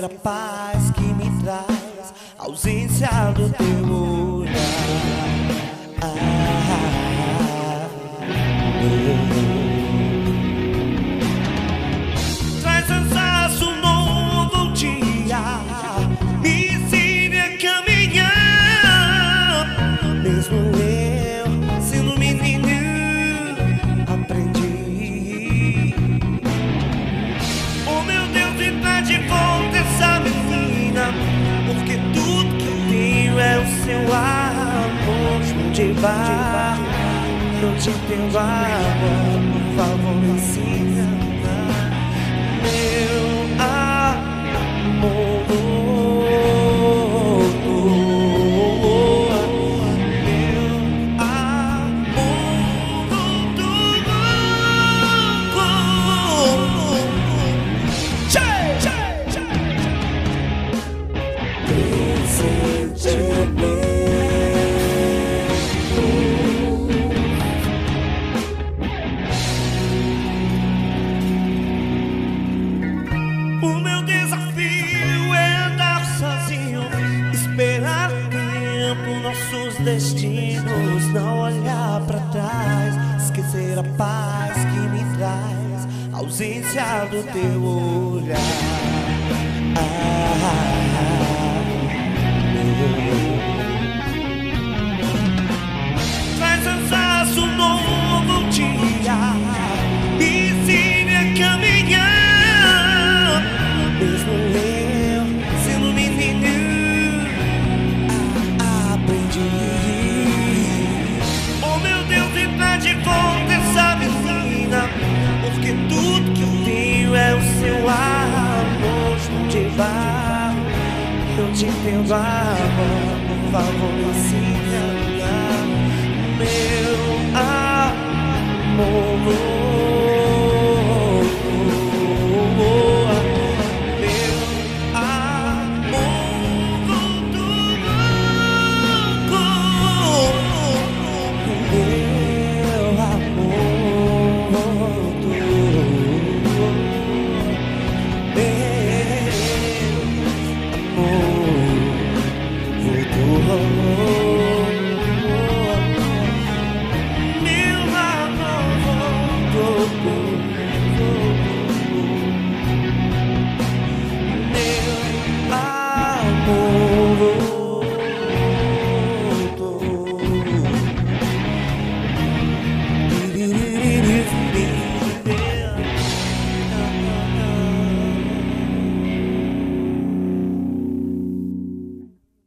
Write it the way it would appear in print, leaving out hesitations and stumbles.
esquecer a paz que me traz a ausência do teu olhar. Traz cansaço, um novo dia, me ensine a caminhar. Mesmo eu sendo menino, aprendi. Oh meu Deus, me traz de volta essa menina, porque tudo que eu tenho é o seu amor. Jundivar, não te entendo agora, por favor me ensina. Meu amor, o meu desafio é andar sozinho, esperar tempo, nossos destinos, não olhar pra trás, esquecer a paz que me traz a ausência do teu olhar. Traz cansaço, um novo dia, me ensine a caminhar. Mesmo eu sendo menino, aprendi. Oh meu Deus, me traz de volta essa menina, porque tudo que eu tenho é o seu amor. Jundivar, eu te entendo agora, por favor me ensina. Meu amor.